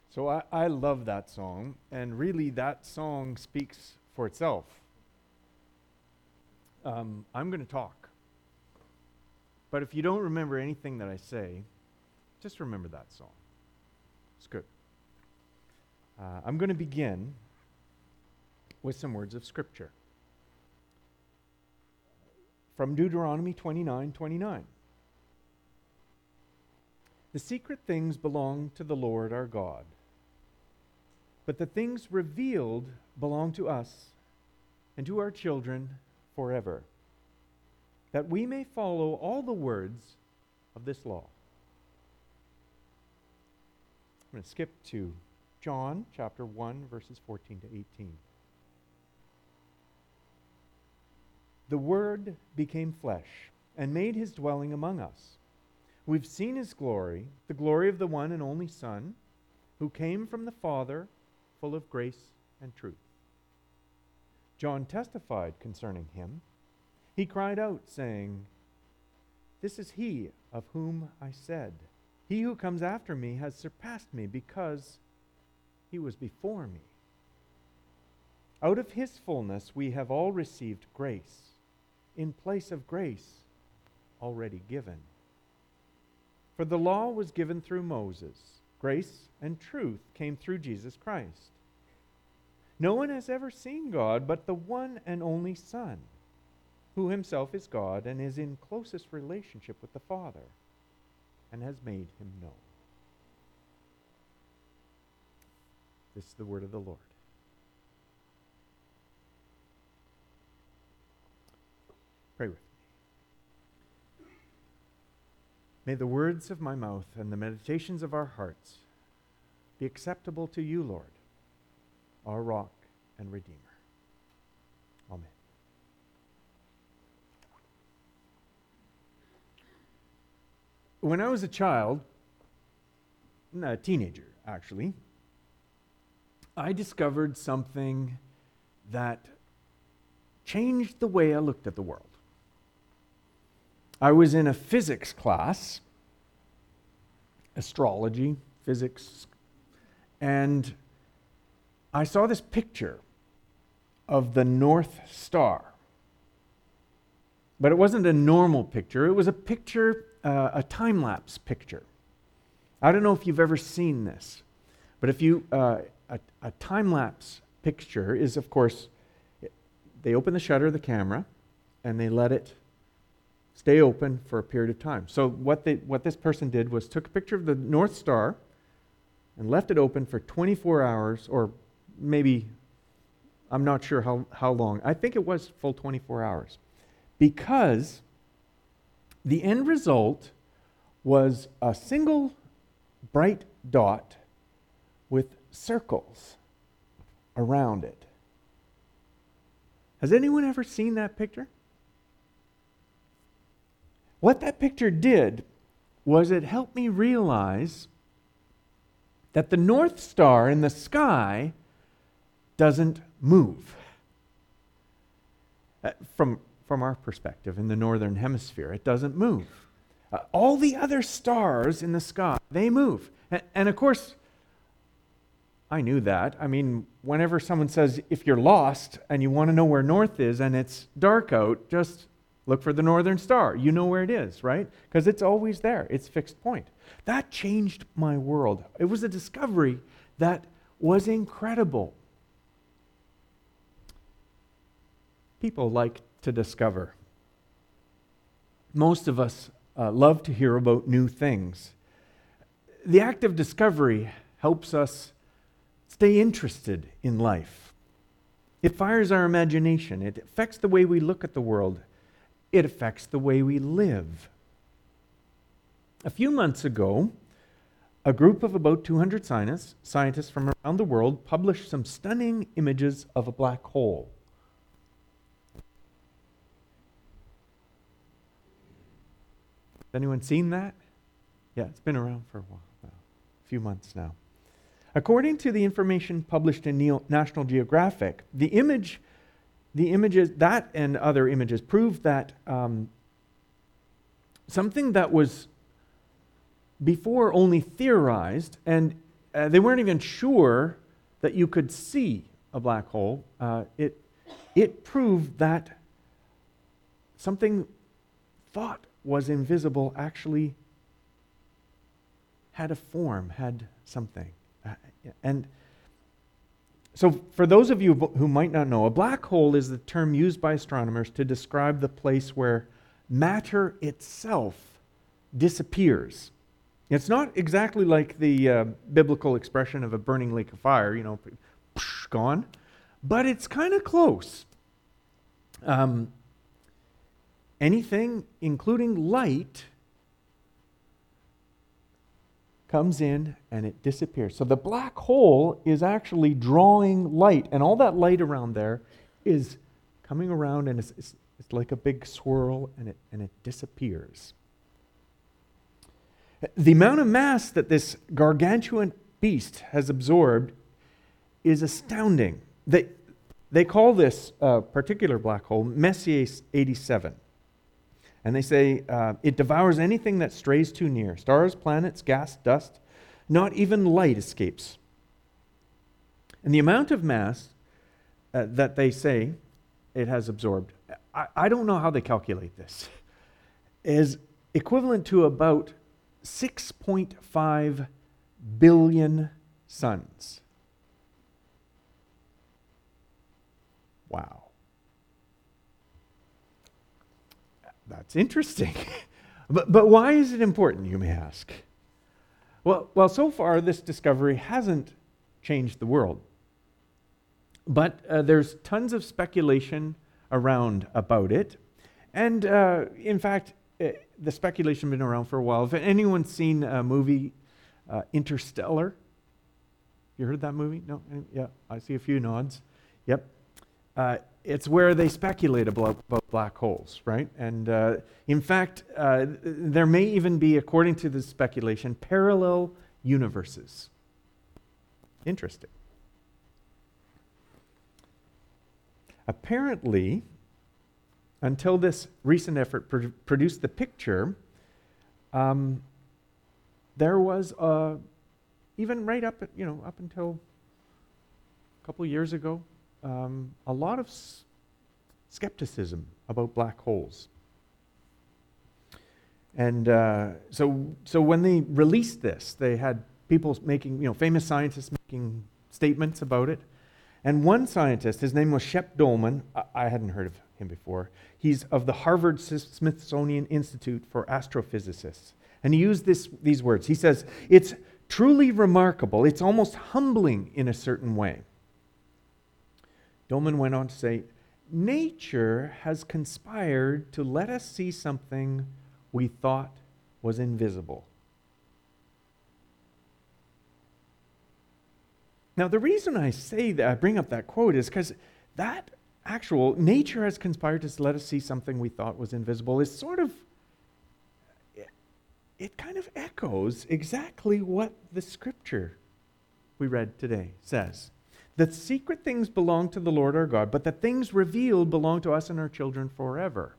So I love that song, and really that song speaks for itself. I'm going to talk. But if you don't remember anything that I say, just remember that song. It's good. I'm going to begin with some words of Scripture. From Deuteronomy 29:29. The secret things belong to the Lord our God, but the things revealed belong to us and to our children forever, that we may follow all the words of this law. I'm going to skip to John chapter 1, verses 14 to 18. The Word became flesh and made his dwelling among us. We've seen his glory, the glory of the one and only Son, who came from the Father, full of grace and truth. John testified concerning him. He cried out, saying, "This is he of whom I said, he who comes after me has surpassed me because he was before me." Out of his fullness we have all received grace, in place of grace already given. For the law was given through Moses. Grace and truth came through Jesus Christ. No one has ever seen God but the one and only Son, who himself is God and is in closest relationship with the Father, and has made him known. This is the word of the Lord. Pray with me. May the words of my mouth and the meditations of our hearts be acceptable to you, Lord, our rock and redeemer. Amen. When I was a child, a teenager actually, I discovered something that changed the way I looked at the world. I was in a physics class, astrology, physics, and I saw this picture of the North Star. But it wasn't a normal picture. It was a picture, a time-lapse picture. I don't know if you've ever seen this, but if you, a time-lapse picture is, of course, they open the shutter of the camera and they let it stay open for a period of time. So what this person did was took a picture of the North Star and left it open for 24 hours, or maybe, I'm not sure how long. I think it was full 24 hours. Because the end result was a single bright dot with circles around it. Has anyone ever seen that picture? What that picture did was it helped me realize that the North Star in the sky doesn't move. From our perspective, in the northern hemisphere, it doesn't move. All the other stars in the sky, they move. And of course, I knew that. I mean, whenever someone says, if you're lost and you want to know where north is and it's dark out, just look for the northern star. You know where it is, right? Because it's always there. It's a fixed point. That changed my world. It was a discovery that was incredible. People like to discover. Most of us love to hear about new things. The act of discovery helps us stay interested in life. It fires our imagination. It affects the way we look at the world. It affects the way we live. A few months ago, a group of about 200 scientists from around the world published some stunning images of a black hole. Has anyone seen that? Yeah, it's been around for a while now, a few months now. According to the information published in National Geographic, the images, that and other images, prove that something that was before only theorized and they weren't even sure that you could see a black hole. It proved that something thought was invisible actually had a form, had something. And so for those of you who might not know, a black hole is the term used by astronomers to describe the place where matter itself disappears. It's not exactly like the biblical expression of a burning lake of fire, gone, but it's kind of close. Anything, including light, comes in and it disappears. So the black hole is actually drawing light, and all that light around there is coming around, and it's like a big swirl, and it disappears. The amount of mass that this gargantuan beast has absorbed is astounding. They call this particular black hole Messier 87. And they say it devours anything that strays too near. Stars, planets, gas, dust. Not even light escapes. And the amount of mass that they say it has absorbed, I don't know how they calculate this, is equivalent to about 6.5 billion suns. Wow. That's interesting. But why is it important, you may ask? Well, so far this discovery hasn't changed the world. But there's tons of speculation around about it. And in fact, the speculation has been around for a while. If anyone's seen a movie, Interstellar, you heard that movie? No? Yeah, I see a few nods. Yep. It's where they speculate about black holes, right? And in fact, there may even be, according to the speculation, parallel universes. Interesting. Apparently, until this recent effort produced the picture, there was even right up until a couple of years ago, a lot of skepticism about black holes. And so when they released this, they had people making, famous scientists making statements about it. And one scientist, his name was Shep Doelman, I hadn't heard of him before. He's of the Harvard Smithsonian Institute for Astrophysicists. And he used these words. He says, "It's truly remarkable. It's almost humbling in a certain way." Doelman went on to say, "Nature has conspired to let us see something we thought was invisible." Now, the reason I say that, I bring up that quote, is because that actual nature has conspired to let us see something we thought was invisible is sort of, it kind of echoes exactly what the scripture we read today says. The secret things belong to the Lord our God, but the things revealed belong to us and our children forever.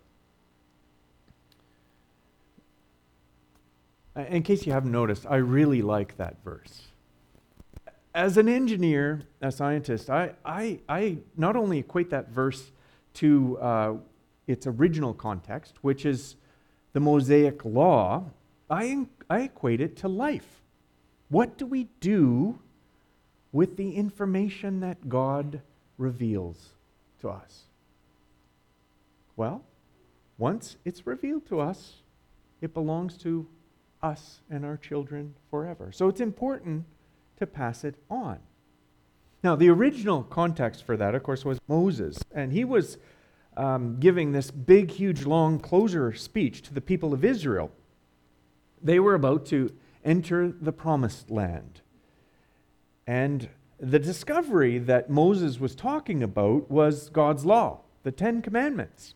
In case you haven't noticed, I really like that verse. As an engineer, a scientist, I not only equate that verse to its original context, which is the Mosaic Law, I equate it to life. What do we do with the information that God reveals to us? Well, once it's revealed to us, it belongs to us and our children forever. So it's important to pass it on. Now, the original context for that, of course, was Moses. And he was giving this big, huge, long closure speech to the people of Israel. They were about to enter the promised land. And the discovery that Moses was talking about was God's law, the Ten Commandments.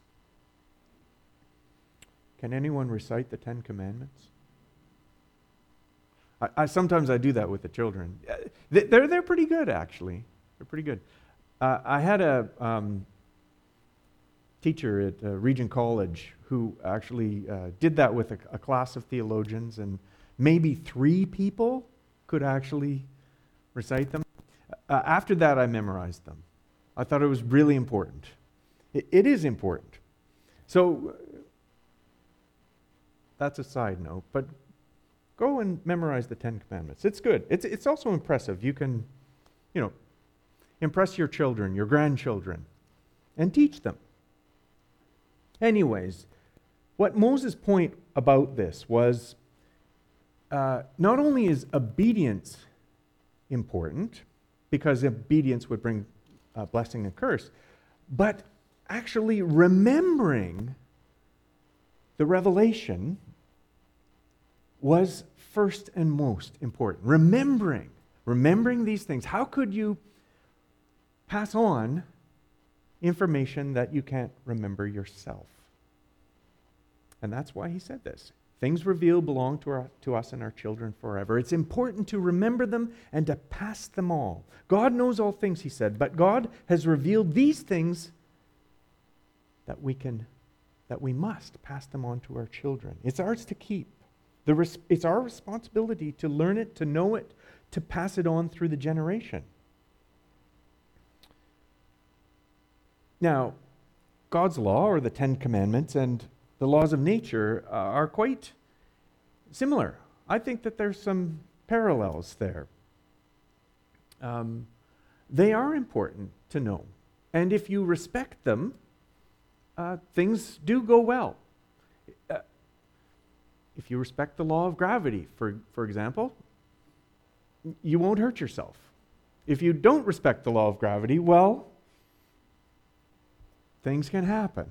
Can anyone recite the Ten Commandments? Sometimes I do that with the children. They're pretty good, actually. They're pretty good. I had a teacher at Regent College who actually did that with a class of theologians, and maybe 3 people could actually recite them. After that, I memorized them. I thought it was really important. It is important. So that's a side note, but go and memorize the Ten Commandments. It's good. It's also impressive. You can, impress your children, your grandchildren, and teach them. Anyways, what Moses' point about this was not only is obedience important, because obedience would bring blessing and curse, but actually remembering the revelation was first and most important. Remembering these things. How could you pass on information that you can't remember yourself? And that's why he said this. Things revealed belong to us and our children forever. It's important to remember them and to pass them all. God knows all things, he said, but God has revealed these things that we must pass them on to our children. It's ours to keep. It's our responsibility to learn it, to know it, to pass it on through the generation. Now, God's law, or the Ten Commandments, and the laws of nature are quite similar. I think that there's some parallels there. They are important to know. And if you respect them, things do go well. If you respect the law of gravity, for example, you won't hurt yourself. If you don't respect the law of gravity, well, things can happen.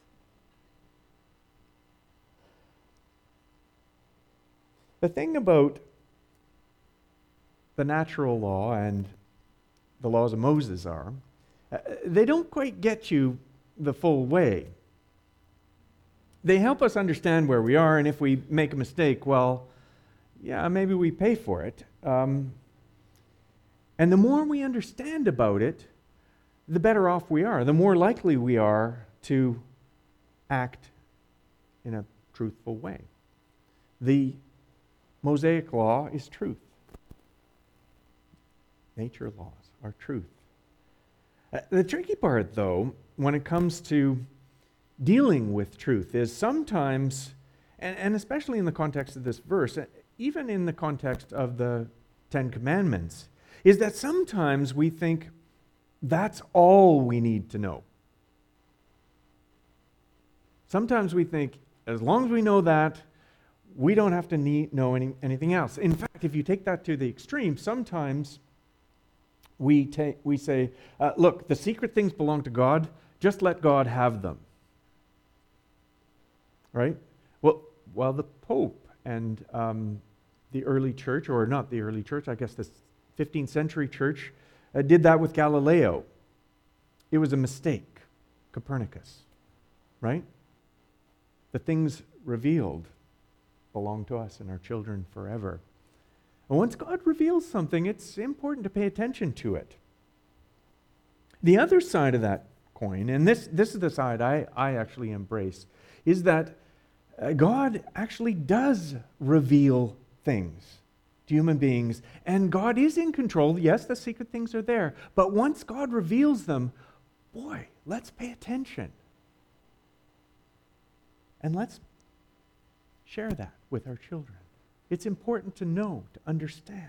The thing about the natural law and the laws of Moses are, they don't quite get you the full way. They help us understand where we are, and if we make a mistake, well, yeah, maybe we pay for it. And the more we understand about it, the better off we are, the more likely we are to act in a truthful way. The Mosaic law is truth. Nature laws are truth. The tricky part, though, when it comes to dealing with truth is sometimes, and especially in the context of this verse, even in the context of the Ten Commandments, is that sometimes we think that's all we need to know. Sometimes we think, as long as we know that, we don't have to know anything else. In fact, if you take that to the extreme, sometimes we say, look, the secret things belong to God, just let God have them. Right? Well, the Pope and the early church, or not the early church, I guess the 15th century church, did that with Galileo. It was a mistake. Copernicus. Right? The things revealed belong to us and our children forever. And once God reveals something, it's important to pay attention to it. The other side of that coin, and this is the side I actually embrace, is that God actually does reveal things to human beings, and God is in control. Yes, the secret things are there, but once God reveals them, boy, let's pay attention. And let's share that with our children. It's important to know, to understand.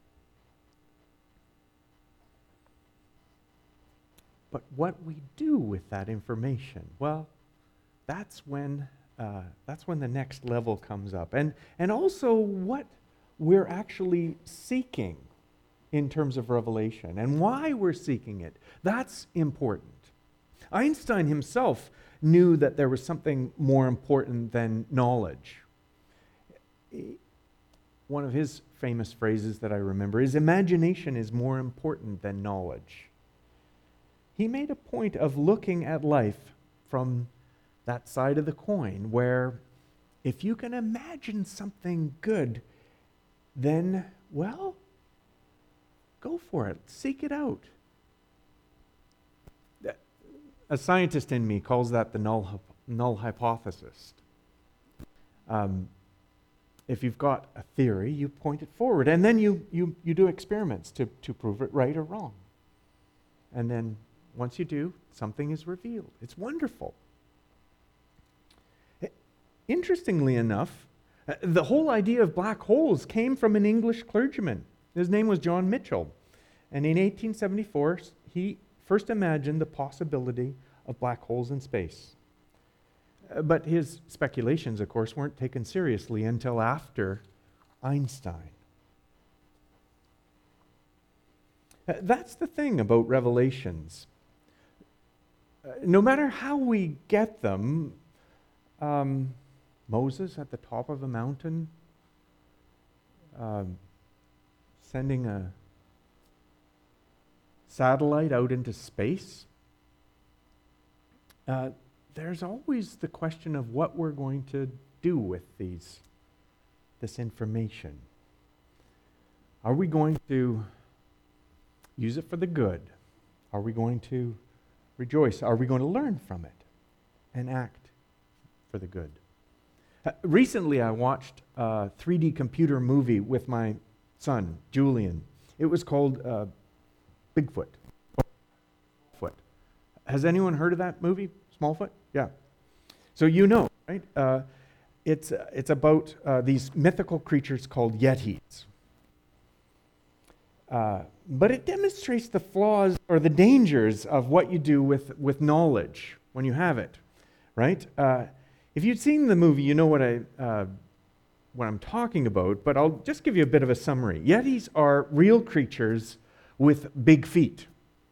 But what we do with that information, well, that's when the next level comes up. And also what we're actually seeking in terms of revelation and why we're seeking it. That's important. Einstein himself knew that there was something more important than knowledge. One of his famous phrases that I remember is, imagination is more important than knowledge. He made a point of looking at life from that side of the coin, where if you can imagine something good, then, well, go for it. Seek it out. A scientist in me calls that the null hypothesis. if you've got a theory, you point it forward. And then you do experiments to prove it right or wrong. And then once you do, something is revealed. It's wonderful. Interestingly enough, the whole idea of black holes came from an English clergyman. His name was John Mitchell. And in 1874, he first imagined the possibility of black holes in space. But his speculations, of course, weren't taken seriously until after Einstein. That's the thing about revelations. No matter how we get them, Moses at the top of a mountain, sending a satellite out into space, there's always the question of what we're going to do with this information. Are we going to use it for the good? Are we going to rejoice? Are we going to learn from it and act for the good? Recently, I watched a 3D computer movie with my son, Julian. It was called Bigfoot. Foot. Has anyone heard of that movie, Smallfoot? Yeah. So you know, right? It's about these mythical creatures called Yetis. But it demonstrates the flaws or the dangers of what you do with knowledge when you have it, right? If you've seen the movie, you know what I'm talking about, but I'll just give you a bit of a summary. Yetis are real creatures with big feet,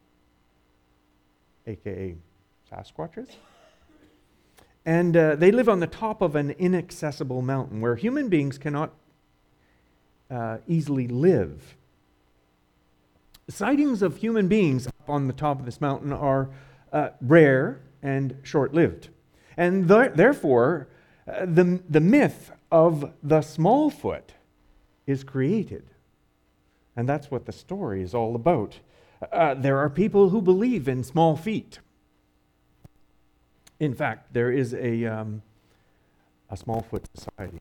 aka Sasquatches. And they live on the top of an inaccessible mountain where human beings cannot easily live. Sightings of human beings up on the top of this mountain are rare and short-lived. And therefore, the myth of the Smallfoot is created. And that's what the story is all about. There are people who believe in small feet. In fact, there is a Smallfoot Society.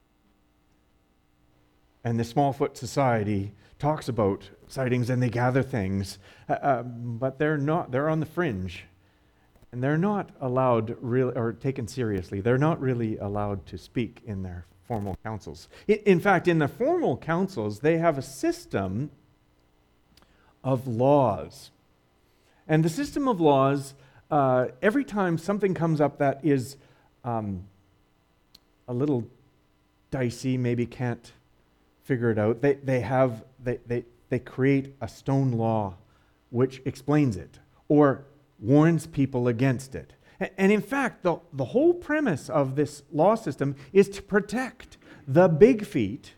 And the Smallfoot Society talks about sightings and they gather things, but they're on the fringe. And they're not allowed really, or taken seriously. They're not really allowed to speak in their formal councils. In fact, in the formal councils, they have a system of laws. And the system of laws, every time something comes up that is a little dicey, maybe can't figure it out, they create a stone law which explains it, or warns people against it. And in fact, the whole premise of this law system is to protect the big feet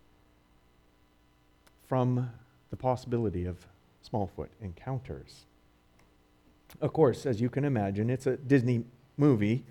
from the possibility of Smallfoot encounters. Of course, as you can imagine, it's a Disney movie.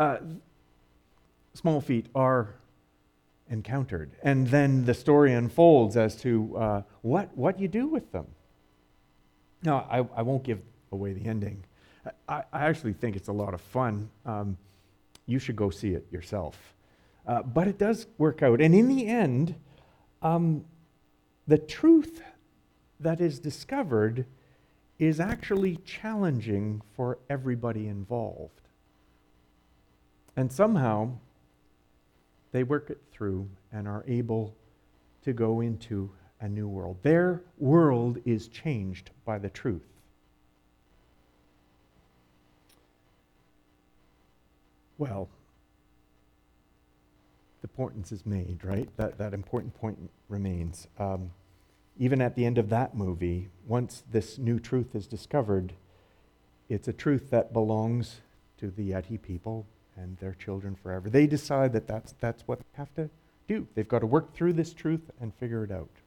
Small feet are encountered. And then the story unfolds as to what you do with them. Now, I won't give away the ending. I actually think it's a lot of fun. You should go see it yourself. But it does work out. And in the end, the truth that is discovered is actually challenging for everybody involved. And somehow, they work it through and are able to go into a new world. Their world is changed by the truth. Well, the importance is made, right? That important point remains. Even at the end of that movie, once this new truth is discovered, it's a truth that belongs to the Yeti people and their children forever. They decide that that's what they have to do. They've got to work through this truth and figure it out.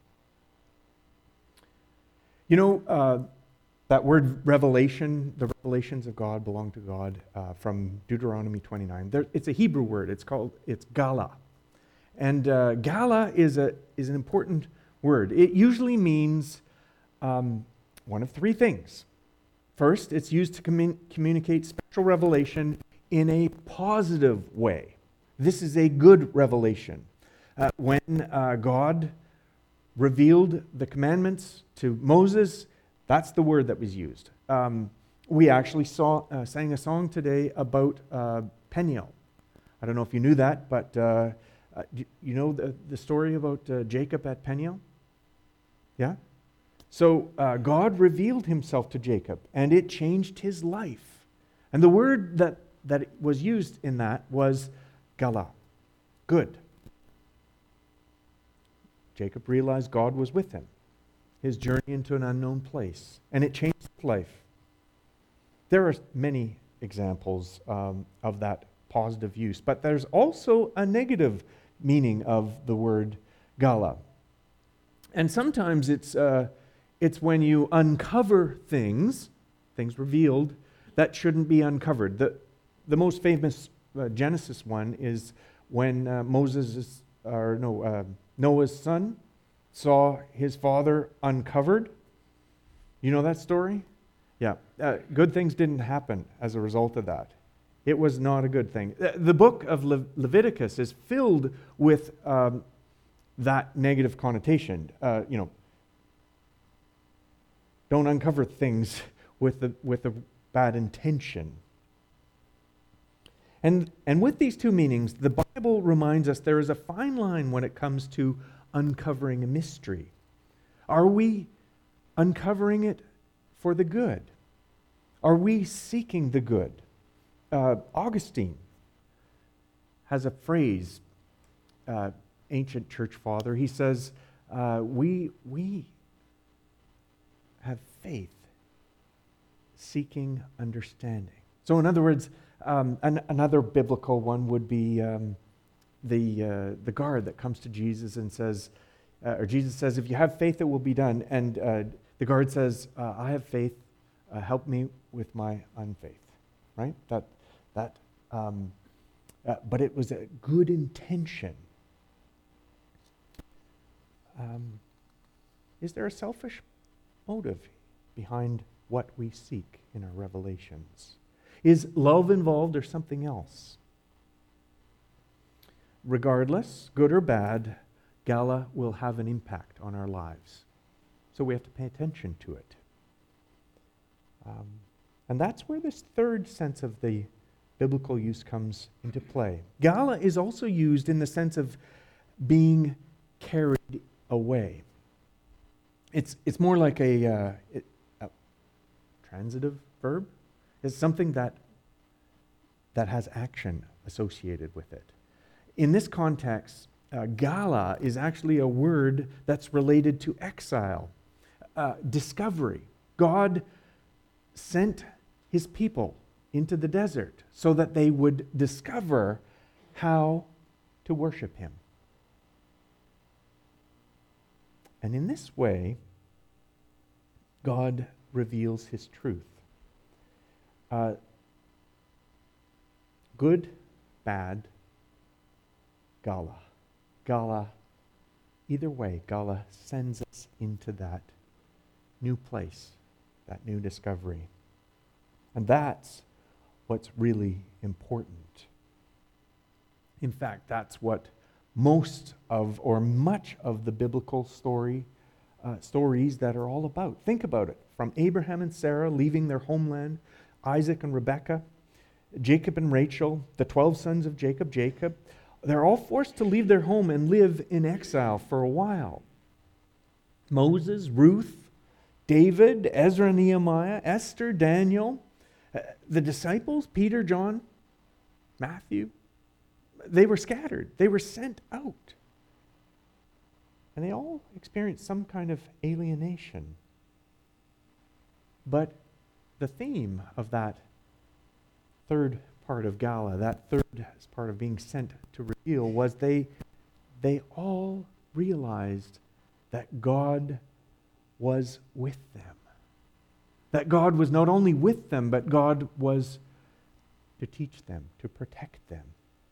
You know, that word revelation, the revelations of God belong to God, from Deuteronomy 29. It's a Hebrew word. It's gala. And gala is an important word. It usually means one of three things. First, it's used to communicate special revelation in a positive way. This is a good revelation. When God revealed the commandments to Moses, that's the word that was used. We actually sang a song today about Peniel. I don't know if you knew that, but you know the story about Jacob at Peniel? Yeah? So God revealed himself to Jacob, and it changed his life. And the word that was used in that was Gala, good. Jacob realized God was with him, his journey into an unknown place, and it changed his life. There are many examples of that positive use, but there's also a negative meaning of the word Gala. And sometimes it's when you uncover things revealed, that shouldn't be uncovered. The most famous Genesis one is when Noah's son saw his father uncovered. You know that story? Yeah. Good things didn't happen as a result of that. It was not a good thing. The book of Leviticus is filled with that negative connotation. Don't uncover things with a bad intention. And with these two meanings, the Bible reminds us there is a fine line when it comes to uncovering a mystery. Are we uncovering it for the good? Are we seeking the good? Augustine has a phrase, ancient church father. He says, we have faith seeking understanding. So in other words, another biblical one would be the guard that comes to Jesus and says, or Jesus says, if you have faith, it will be done. And the guard says, I have faith, help me with my unfaith. Right? But it was a good intention. Is there a selfish motive behind what we seek in our revelations? Is love involved or something else? Regardless, good or bad, Gala will have an impact on our lives. So we have to pay attention to it. And that's where this third sense of the biblical use comes into play. Gala is also used in the sense of being carried away. It's more like a transitive verb. It's something that has action associated with it. In this context, Gala is actually a word that's related to exile, discovery. God sent his people into the desert so that they would discover how to worship him. And in this way, God reveals his truth. Good, bad, Gala. Gala, either way, Gala sends us into that new place, that new discovery. And that's what's really important. In fact, that's what most of, or much of the biblical stories that are all about. Think about it. From Abraham and Sarah leaving their homeland, Isaac and Rebekah, Jacob and Rachel, the 12 sons of Jacob, they're all forced to leave their home and live in exile for a while. Moses, Ruth, David, Ezra, Nehemiah, Esther, Daniel, the disciples, Peter, John, Matthew, they were scattered. They were sent out. And they all experienced some kind of alienation. But the theme of that third part of Gala, that third part of being sent to reveal, was they all realized that God was with them. That God was not only with them, but God was to teach them, to protect them.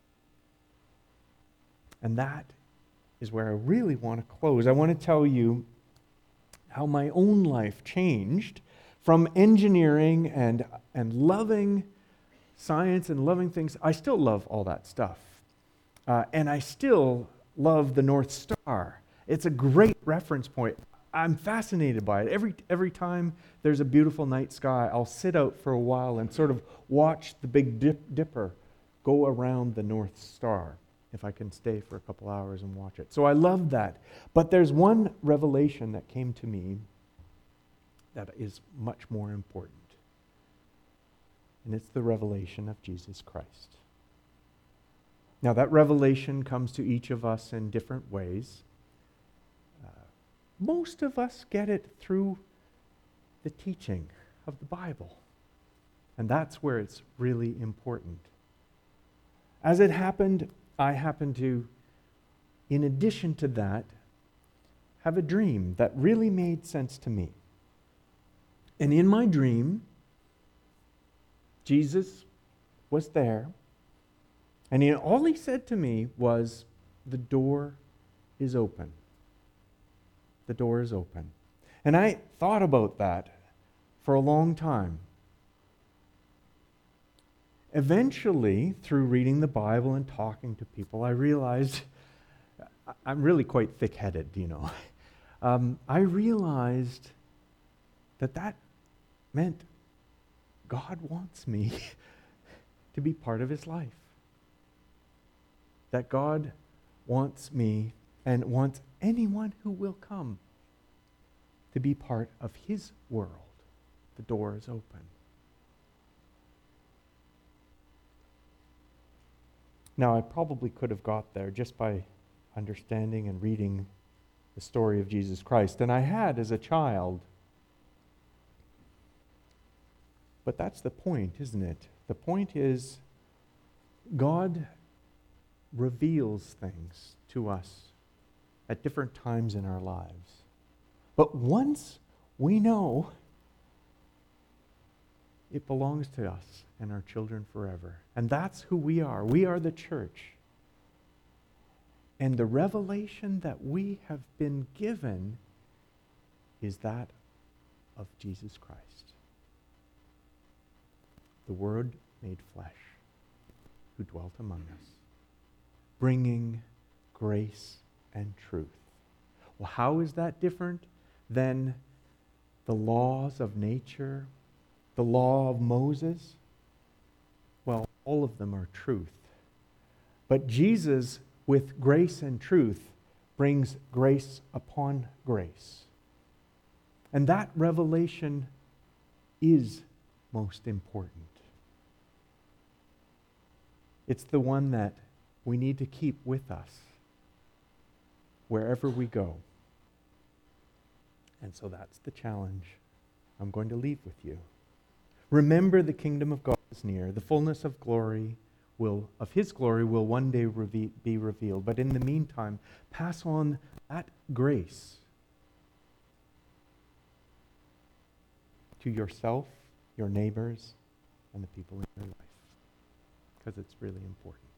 And that is where I really want to close. I want to tell you how my own life changed from engineering and loving science and loving things. I still love all that stuff. And I still love the North Star. It's a great reference point. I'm fascinated by it. Every time there's a beautiful night sky, I'll sit out for a while and sort of watch the Big Dipper go around the North Star, if I can stay for a couple hours and watch it. So I love that. But there's one revelation that came to me that is much more important. And it's the revelation of Jesus Christ. Now, that revelation comes to each of us in different ways. Most of us get it through the teaching of the Bible. And that's where it's really important. As it happened, I happened to, in addition to that, have a dream that really made sense to me. And in my dream, Jesus was there, and all he said to me was, "The door is open." The door is open. And I thought about that for a long time. Eventually, through reading the Bible and talking to people, I realized I'm really quite thick-headed, I realized that meant God wants me to be part of his life. That God wants me and wants anyone who will come to be part of his world. The door is open. Now, I probably could have got there just by understanding and reading the story of Jesus Christ, and I had as a child. But that's the point, isn't it? The point is, God reveals things to us at different times in our lives. But once we know, it belongs to us and our children forever. And that's who we are. We are the church. And the revelation that we have been given is that of Jesus Christ. The Word made flesh, who dwelt among us, bringing grace and truth. Well, how is that different than the laws of nature, the law of Moses? Well, all of them are truth. But Jesus, with grace and truth, brings grace upon grace. And that revelation is most important. It's the one that we need to keep with us wherever we go. And so that's the challenge I'm going to leave with you. Remember, the kingdom of God is near. The fullness of his glory will one day be revealed. But in the meantime, pass on that grace to yourself, your neighbors, and the people in your life, because it's really important.